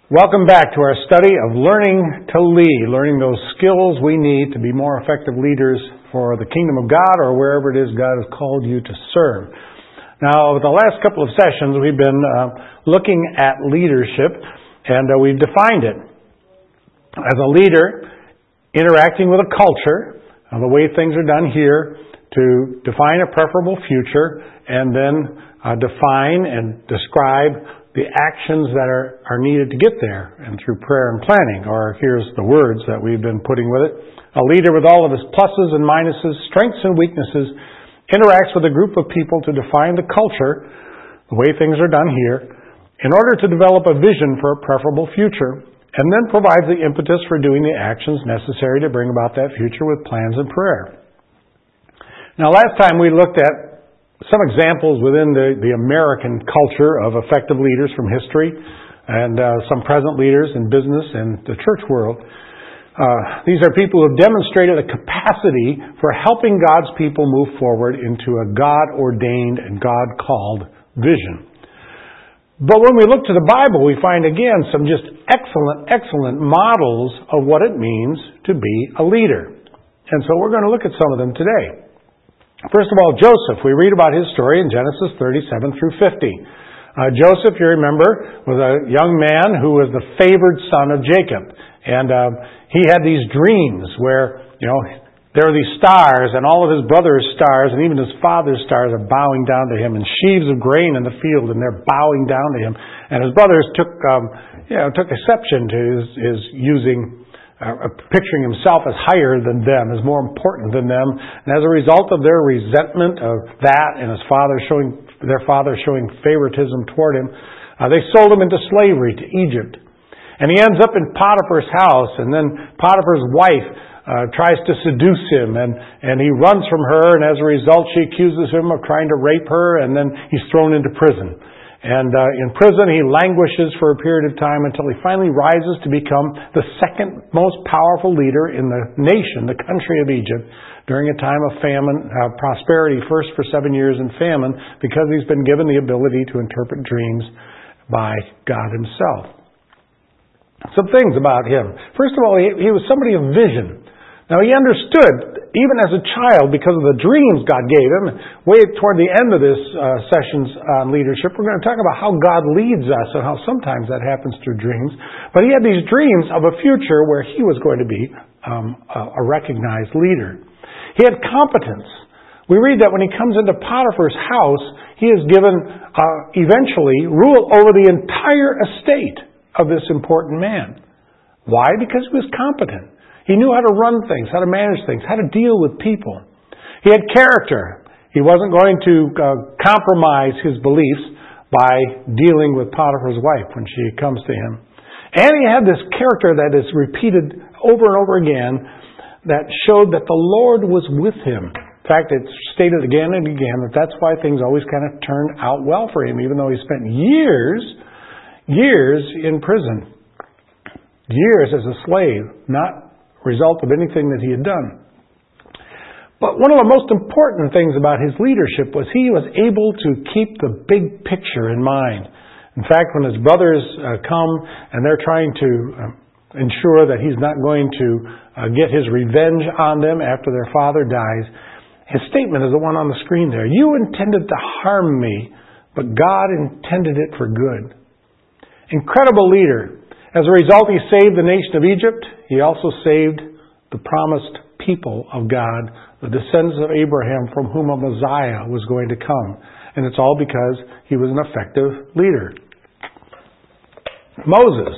Welcome back to our study of learning to lead, learning those skills we need to be more effective leaders for the kingdom of God or wherever it is God has called you to serve. Now, over the last couple of sessions, we've been looking at leadership, and we've defined it as a leader interacting with a culture, the way things are done here, to define a preferable future, and then define and describe the actions that are needed to get there, and through prayer and planning, or here's the words that we've been putting with it. A leader with all of his pluses and minuses, strengths and weaknesses, interacts with a group of people to define the culture, the way things are done here, in order to develop a vision for a preferable future, and then provides the impetus for doing the actions necessary to bring about that future with plans and prayer. Now, last time we looked at some examples within the American culture of effective leaders from history and some present leaders in business and the church world. These are people who have demonstrated a capacity for helping God's people move forward into a God-ordained and God-called vision. But when we look to the Bible, we find again some just excellent models of what it means to be a leader. And so we're going to look at some of them today. First of all, Joseph. We read about his story in Genesis 37 through 50. Joseph, you remember, was a young man who was the favored son of Jacob. And he had these dreams where, there are these stars, and all of his brother's stars, and even his father's stars are bowing down to him, and sheaves of grain in the field, and they're bowing down to him. And his brothers took exception to his using picturing himself as higher than them, as more important than them. And as a result of their resentment of that and their father showing favoritism toward him, they sold him into slavery to Egypt. And he ends up in Potiphar's house, and then Potiphar's wife tries to seduce him, and he runs from her, and as a result she accuses him of trying to rape her, and then he's thrown into prison. And in prison, he languishes for a period of time until he finally rises to become the second most powerful leader in the nation, the country of Egypt, during a time of famine, prosperity first for 7 years in famine, because he's been given the ability to interpret dreams by God himself. Some things about him. First of all, he was somebody of vision. Now, he understood, even as a child, because of the dreams God gave him. Way toward the end of this sessions on leadership, we're going to talk about how God leads us and how sometimes that happens through dreams. But he had these dreams of a future where he was going to be a recognized leader. He had competence. We read that when he comes into Potiphar's house, he is given, eventually, rule over the entire estate of this important man. Why? Because he was competent. He knew how to run things, how to manage things, how to deal with people. He had character. He wasn't going to compromise his beliefs by dealing with Potiphar's wife when she comes to him. And he had this character that is repeated over and over again that showed that the Lord was with him. In fact, it's stated again and again that that's why things always kind of turned out well for him, even though he spent years in prison. Years as a slave, not result of anything that he had done. But one of the most important things about his leadership was he was able to keep the big picture in mind. In fact, when his brothers come and they're trying to ensure that he's not going to get his revenge on them after their father dies, his statement is the one on the screen there. You intended to harm me, but God intended it for good. Incredible leader. As a result, he saved the nation of Egypt. He also saved the promised people of God, the descendants of Abraham, from whom a Messiah was going to come. And it's all because he was an effective leader. Moses.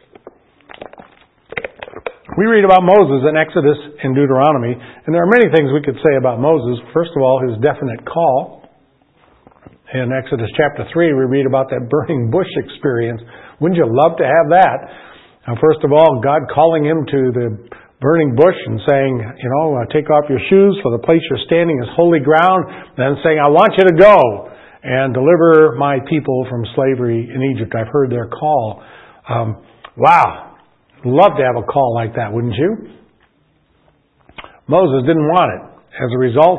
We read about Moses in Exodus and Deuteronomy, and there are many things we could say about Moses. First of all, his definite call. In Exodus chapter 3, we read about that burning bush experience. Wouldn't you love to have that? First of all, God calling him to the burning bush and saying, take off your shoes, for the place you're standing is holy ground. Then saying, I want you to go and deliver my people from slavery in Egypt. I've heard their call. Wow. Love to have a call like that, wouldn't you? Moses didn't want it. As a result,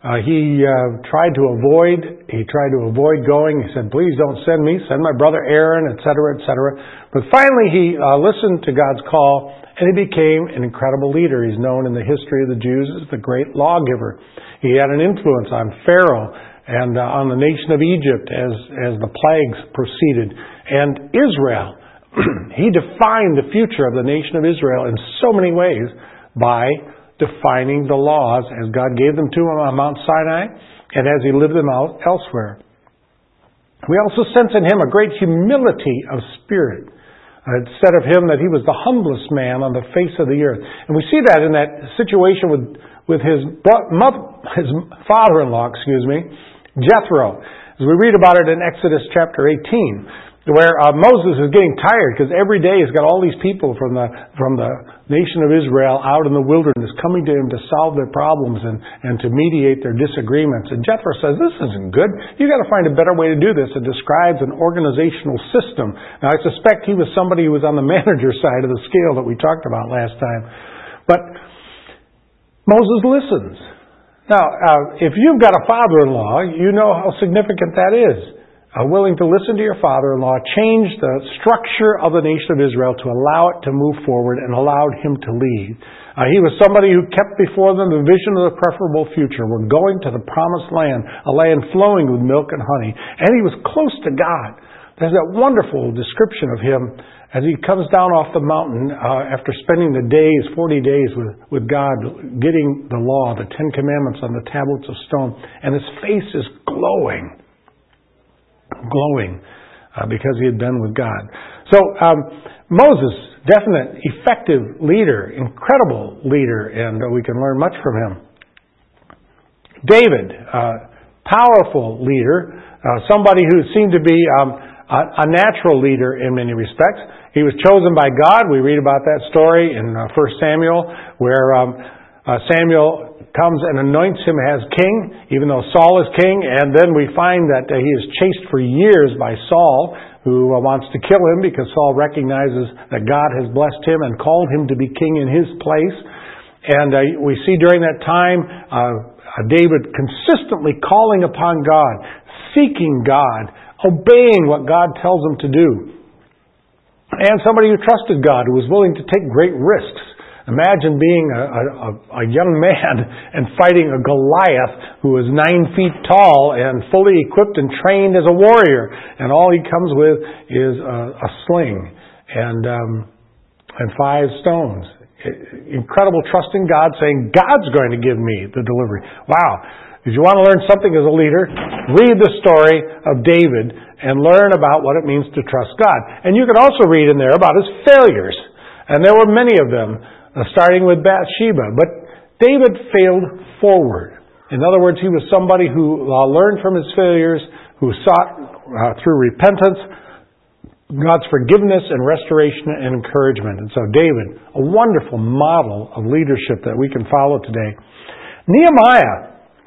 He tried to avoid going. He said, please don't send me. Send my brother Aaron, etc., etc. But finally he listened to God's call, and he became an incredible leader. He's known in the history of the Jews as the great lawgiver. He had an influence on Pharaoh and on the nation of Egypt as the plagues proceeded. And Israel, he defined the future of the nation of Israel in so many ways by defining the laws as God gave them to him on Mount Sinai and as he lived them out elsewhere. We also sense in him a great humility of spirit. It said of him that he was the humblest man on the face of the earth. And we see that in that situation with his father-in-law, Jethro. As we read about it in Exodus chapter 18, where Moses is getting tired because every day he's got all these people from the nation of Israel out in the wilderness coming to him to solve their problems and to mediate their disagreements. And Jethro says, this isn't good. You've got to find a better way to do this. It describes an organizational system. Now, I suspect he was somebody who was on the manager side of the scale that we talked about last time. But Moses listens. Now, if you've got a father-in-law, you know how significant that is. Willing to listen to your father-in-law, changed the structure of the nation of Israel to allow it to move forward and allowed him to lead. He was somebody who kept before them the vision of the preferable future. We're going to the promised land, a land flowing with milk and honey. And he was close to God. There's that wonderful description of him as he comes down off the mountain after spending the 40 days with God, getting the law, the Ten Commandments on the tablets of stone. And his face is glowing because he had been with God. So Moses, definite, effective leader, incredible leader, and we can learn much from him. David, powerful leader, somebody who seemed to be a natural leader in many respects. He was chosen by God. We read about that story in 1 Samuel, where Samuel comes and anoints him as king, even though Saul is king. And then we find that he is chased for years by Saul, who wants to kill him because Saul recognizes that God has blessed him and called him to be king in his place. And we see during that time David consistently calling upon God, seeking God, obeying what God tells him to do. And somebody who trusted God, who was willing to take great risks. Imagine being a young man and fighting a Goliath who is 9 feet tall and fully equipped and trained as a warrior. And all he comes with is a sling and 5 stones. Incredible trust in God, saying, God's going to give me the delivery. Wow. If you want to learn something as a leader, read the story of David and learn about what it means to trust God. And you can also read in there about his failures. And there were many of them, starting with Bathsheba. But David failed forward. In other words, he was somebody who learned from his failures, who sought through repentance God's forgiveness and restoration and encouragement. And so David, a wonderful model of leadership that we can follow today. Nehemiah,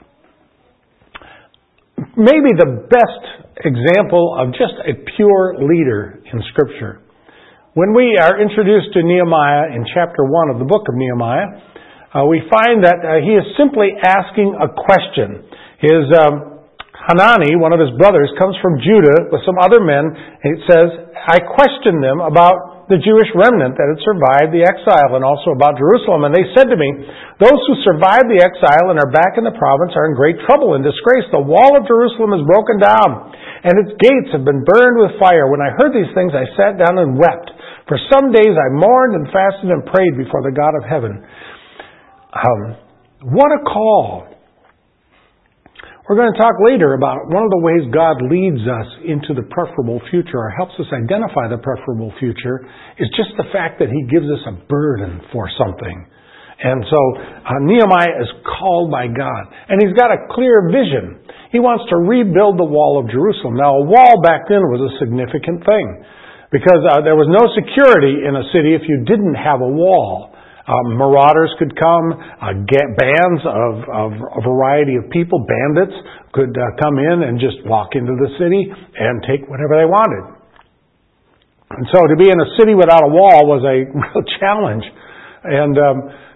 maybe the best example of just a pure leader in Scripture. When we are introduced to Nehemiah in chapter 1 of the book of Nehemiah, we find that he is simply asking a question. His Hanani, one of his brothers, comes from Judah with some other men, and it says, I questioned them about the Jewish remnant that had survived the exile and also about Jerusalem. And they said to me, those who survived the exile and are back in the province are in great trouble and disgrace. The wall of Jerusalem is broken down, and its gates have been burned with fire. When I heard these things, I sat down and wept. For some days I mourned and fasted and prayed before the God of heaven. What a call. We're going to talk later about one of the ways God leads us into the preferable future or helps us identify the preferable future is just the fact that He gives us a burden for something. And so Nehemiah is called by God. And he's got a clear vision. He wants to rebuild the wall of Jerusalem. Now, a wall back then was a significant thing because there was no security in a city if you didn't have a wall. Marauders could come, bands of a variety of people, bandits, could come in and just walk into the city and take whatever they wanted. And so to be in a city without a wall was a real challenge. And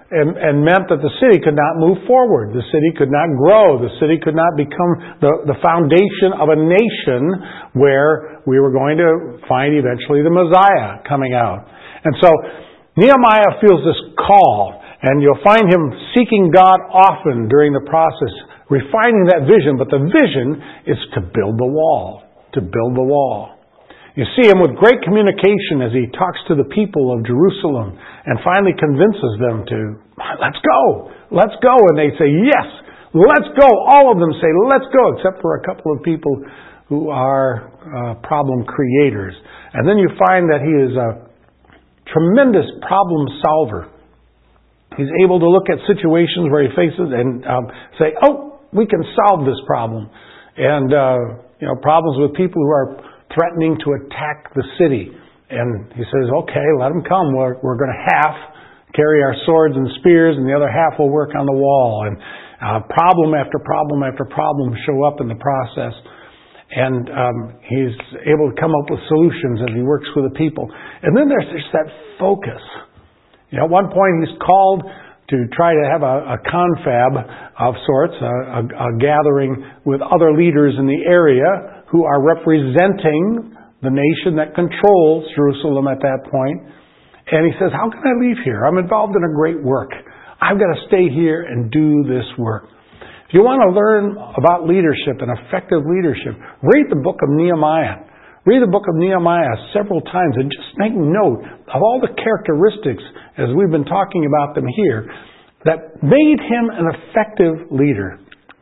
and meant that the city could not move forward. The city could not grow. The city could not become the foundation of a nation where we were going to find eventually the Messiah coming out. And so Nehemiah feels this call, and you'll find him seeking God often during the process, refining that vision, but the vision is to build the wall. To build the wall. You see him with great communication as he talks to the people of Jerusalem and finally convinces them to, let's go. And they say, yes, let's go. All of them say, let's go, except for a couple of people who are problem creators. And then you find that he is a tremendous problem solver. He's able to look at situations where he faces and say, we can solve this problem. And, problems with people who are threatening to attack the city. And he says, okay, let them come. We're going to half carry our swords and spears, and the other half will work on the wall. And problem after problem after problem show up in the process. And he's able to come up with solutions as he works with the people. And then there's just that focus. At one point he's called to try to have a confab of sorts, a gathering with other leaders in the area who are representing the nation that controls Jerusalem at that point. And he says, how can I leave here? I'm involved in a great work. I've got to stay here and do this work. If you want to learn about leadership and effective leadership, read the book of Nehemiah. Read the book of Nehemiah several times and just make note of all the characteristics, as we've been talking about them here, that made him an effective leader.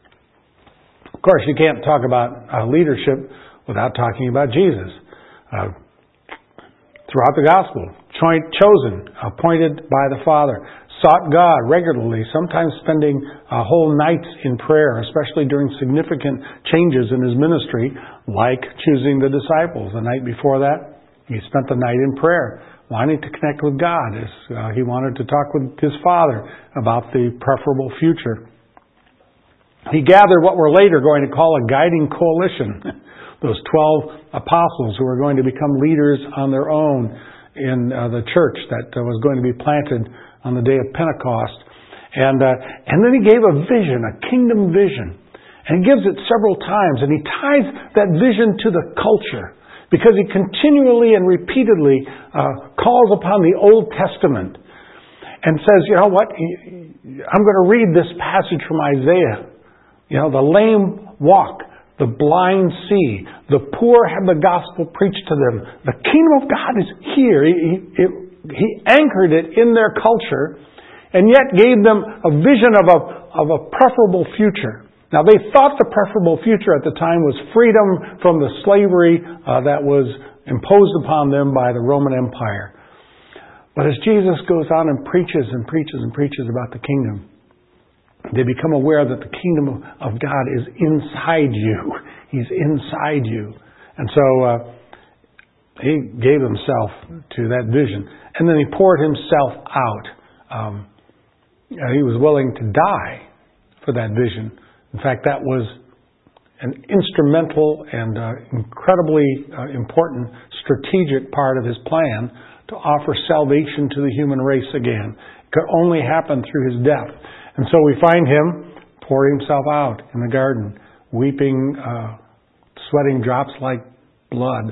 Of course, you can't talk about leadership without talking about Jesus. Throughout the gospel, chosen, appointed by the Father, sought God regularly, sometimes spending whole nights in prayer, especially during significant changes in his ministry, like choosing the disciples. The night before that, he spent the night in prayer, wanting to connect with God as he wanted to talk with his Father about the preferable future. He gathered what we're later going to call a guiding coalition, those 12 apostles who were going to become leaders on their own in the church that was going to be planted on the day of Pentecost. And then he gave a vision, a kingdom vision. And he gives it several times. And he ties that vision to the culture, because he continually and repeatedly calls upon the Old Testament and says, you know what, I'm going to read this passage from Isaiah. The lame walk, the blind see, the poor have the gospel preached to them. The kingdom of God is here. He anchored it in their culture and yet gave them a vision of a preferable future. Now, they thought the preferable future at the time was freedom from the slavery that was imposed upon them by the Roman Empire. But as Jesus goes on and preaches and preaches and preaches about the kingdom, they become aware that the kingdom of God is inside you. He's inside you. And so he gave himself to that vision. And then he poured himself out. He was willing to die for that vision. In fact, that was an instrumental and incredibly important strategic part of his plan to offer salvation to the human race again. It could only happen through his death. And so we find him pour himself out in the garden, weeping, sweating drops like blood,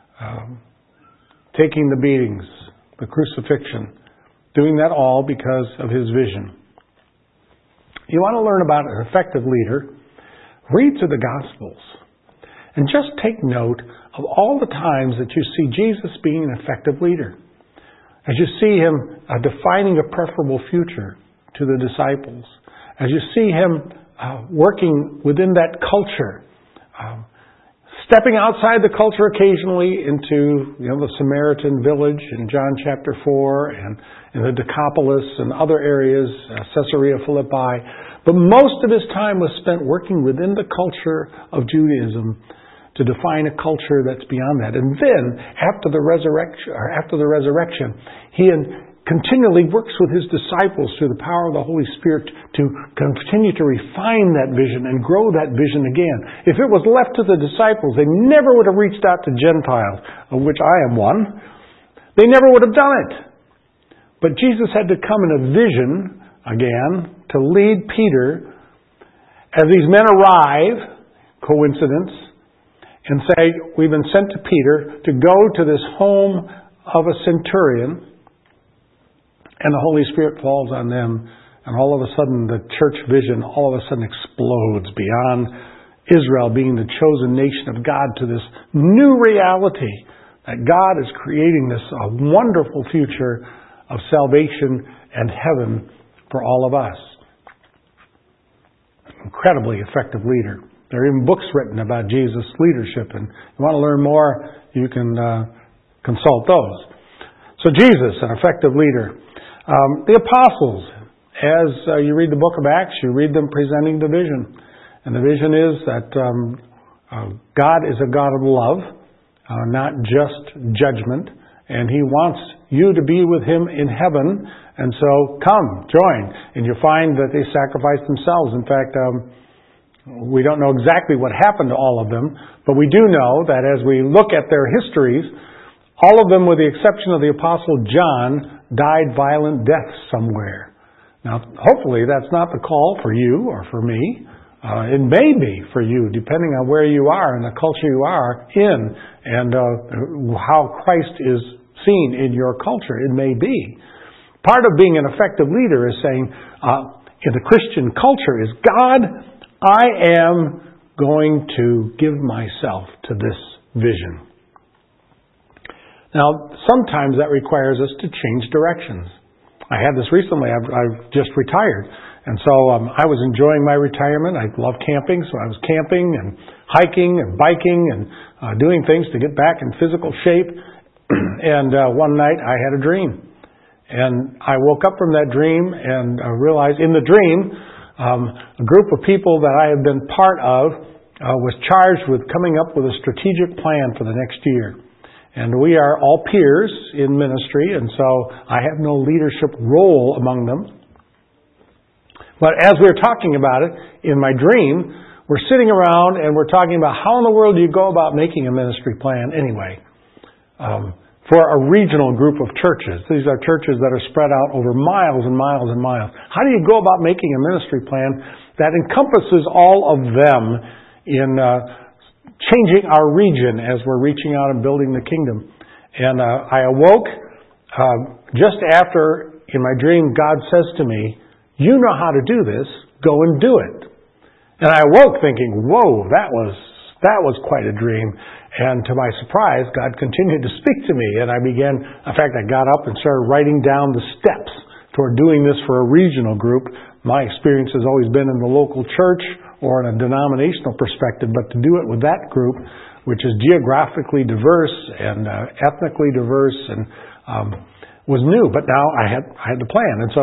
taking the beatings, the crucifixion, doing that all because of his vision. You want to learn about an effective leader? Read through the Gospels and just take note of all the times that you see Jesus being an effective leader. As you see him defining a preferable future to the disciples, as you see him working within that culture, stepping outside the culture occasionally into the Samaritan village in John chapter 4 and in the Decapolis and other areas, Caesarea Philippi. But most of his time was spent working within the culture of Judaism to define a culture that's beyond that. And then, after the resurrection, he continually works with his disciples through the power of the Holy Spirit to continue to refine that vision and grow that vision again. If it was left to the disciples, they never would have reached out to Gentiles, of which I am one. They never would have done it. But Jesus had to come in a vision again to lead Peter as these men arrive, coincidence, and say, we've been sent to Peter to go to this home of a centurion, and the Holy Spirit falls on them, and all of a sudden the church vision all of a sudden explodes beyond Israel being the chosen nation of God to this new reality that God is creating this wonderful future of salvation and heaven for all of us. Incredibly effective leader. There are even books written about Jesus' leadership, and if you want to learn more, you can consult those. So Jesus, an effective leader. The apostles, as you read the book of Acts, you read them presenting the vision. And the vision is that God is a God of love, not just judgment, and He wants you to be with Him in heaven, and so come, join. And you find that they sacrificed themselves. In fact, we don't know exactly what happened to all of them, but we do know that as we look at their histories, all of them, with the exception of the Apostle John, died violent deaths somewhere. Now, hopefully that's not the call for you or for me. It may be for you, depending on where you are and the culture you are in, and how Christ is seen in your culture. It may be. Part of being an effective leader is saying, in the Christian culture, is God, I am going to give myself to this vision. Now, sometimes that requires us to change directions. I had this recently. I've just retired. And so I was enjoying my retirement. I love camping, so I was camping and hiking and biking and doing things to get back in physical shape. And one night I had a dream. And I woke up from that dream and realized in the dream, a group of people that I had been part of was charged with coming up with a strategic plan for the next year. And we are all peers in ministry, and so I have no leadership role among them. But as we were talking about it, in my dream, we're sitting around and we're talking about how in the world do you go about making a ministry plan anyway? For a regional group of churches. These are churches that are spread out over miles and miles and miles. How do you go about making a ministry plan that encompasses all of them in changing our region as we're reaching out and building the kingdom? And I awoke just after, in my dream, God says to me, you know how to do this, go and do it. And I awoke thinking, whoa, that was quite a dream. And to my surprise, God continued to speak to me. And I got up and started writing down the steps toward doing this for a regional group. My experience has always been in the local church or in a denominational perspective, but to do it with that group, which is geographically diverse and ethnically diverse, and was new. But now I had the plan. And so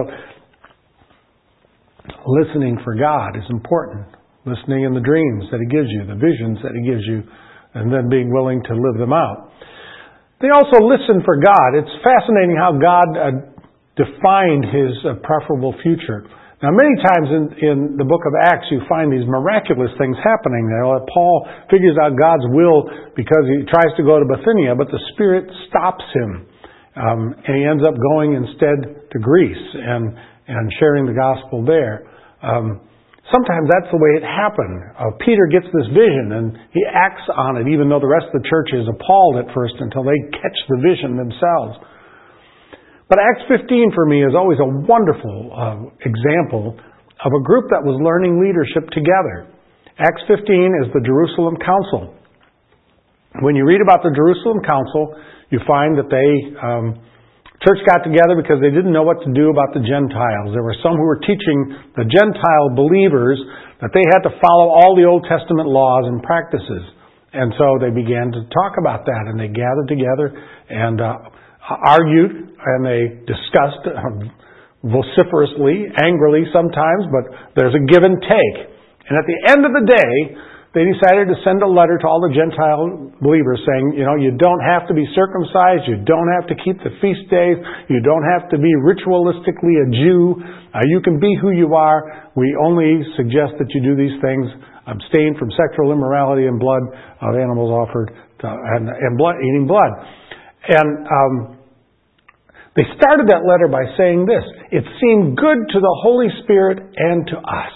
listening for God is important. Listening in the dreams that He gives you, the visions that He gives you, and then being willing to live them out. They also listen for God. It's fascinating how God defined His preferable future. Now, many times in the book of Acts, you find these miraculous things happening there. Paul figures out God's will because he tries to go to Bithynia, but the Spirit stops him. And he ends up going instead to Greece and sharing the gospel there. Sometimes that's the way it happened. Peter gets this vision and he acts on it, even though the rest of the church is appalled at first until they catch the vision themselves. But Acts 15 for me is always a wonderful example of a group that was learning leadership together. Acts 15 is the Jerusalem Council. When you read about the Jerusalem Council, you find that church got together because they didn't know what to do about the Gentiles. There were some who were teaching the Gentile believers that they had to follow all the Old Testament laws and practices. And so they began to talk about that, and they gathered together and argued, and they discussed vociferously, angrily sometimes, but there's a give and take. And at the end of the day, they decided to send a letter to all the Gentile believers saying, you don't have to be circumcised, you don't have to keep the feast days, you don't have to be ritualistically a Jew, you can be who you are. We only suggest that you do these things, abstain from sexual immorality and blood of animals offered, and eating blood. And They started that letter by saying this: it seemed good to the Holy Spirit and to us.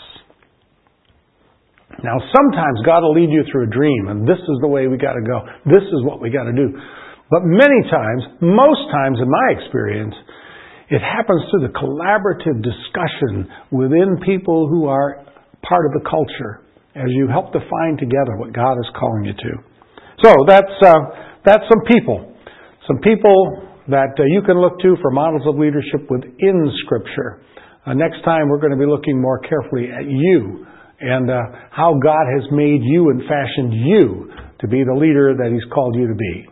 Now, sometimes God will lead you through a dream, and this is the way we got to go. This is what we got to do. But many times, most times in my experience, it happens through the collaborative discussion within people who are part of the culture as you help to find together what God is calling you to. So that's some people. Some people that you can look to for models of leadership within Scripture. Next time we're going to be looking more carefully at you and how God has made you and fashioned you to be the leader that He's called you to be.